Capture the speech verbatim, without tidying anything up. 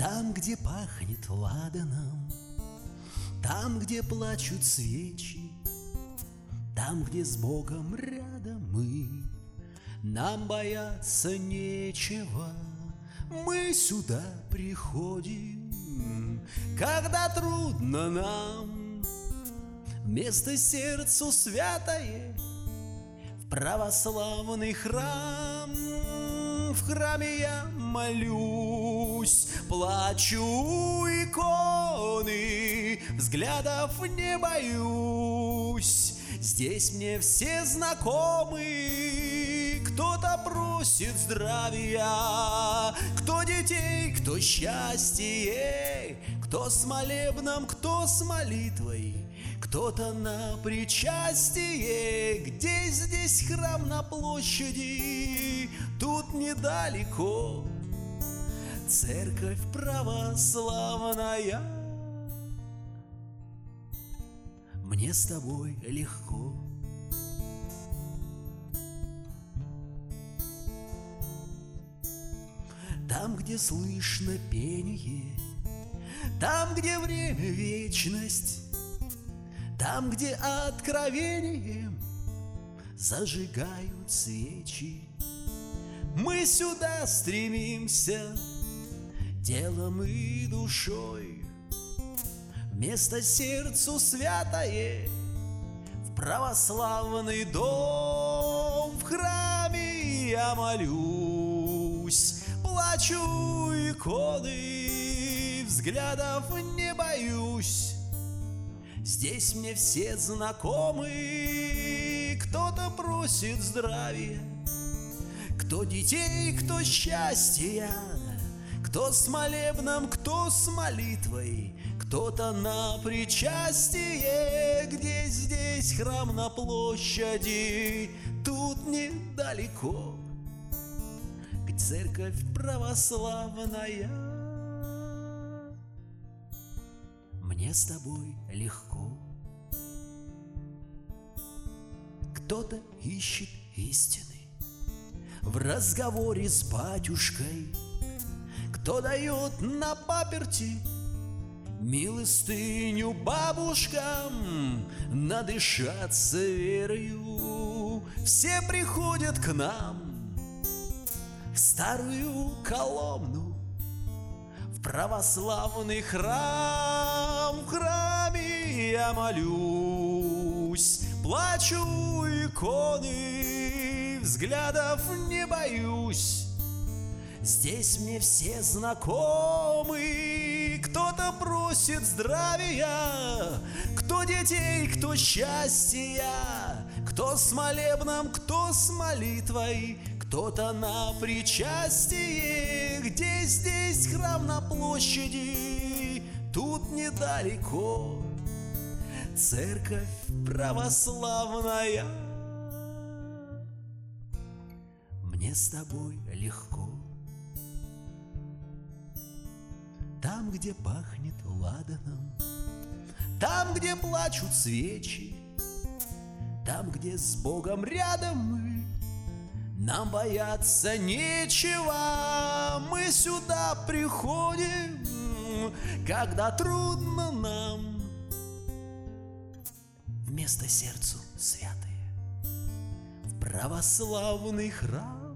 Там, где пахнет ладаном, там, где плачут свечи, там, где с Богом рядом мы, нам бояться нечего. Мы сюда приходим, когда трудно нам. Вместо сердцу святое в православный храм. В храме я молюсь, плачу иконы, взглядов не боюсь. Здесь мне все знакомы, кто-то просит здравия, кто детей, кто счастье, кто с молебном, кто с молитвой, кто-то на причастие. Где здесь храм на площади? Тут недалеко церковь православная. Мне с тобой легко. Там, где слышно пение, там, где время вечность, там, где откровением зажигают свечи. Мы сюда стремимся телом и душой. Вместо сердцу святое в православный дом. В храме я молюсь, плачу иконы, взглядов не боюсь. Здесь мне все знакомы, кто-то просит здравия, кто детей, кто счастья, кто с молебном, кто с молитвой, кто-то на причастие. Где здесь храм на площади? Тут недалеко церковь православная. Мне с тобой легко. Кто-то ищет истины в разговоре с батюшкой, кто дает на паперти милостыню бабушкам, надышаться верою. Все приходят к нам в старую Коломну, в православный храм. В храме я молюсь, плачу иконы, взглядов не боюсь. Здесь мне все знакомы, кто-то просит здравия, кто детей, кто счастья, кто с молебном, кто с молитвой, кто-то на причастие. Где здесь храм на площади? Тут недалеко церковь православная. Мне с тобой легко. Там, где пахнет ладаном, там, где плачут свечи, там, где с Богом рядом мы, нам бояться нечего. Мы сюда приходим, когда трудно нам. Вместо сердцу святое в православный храм.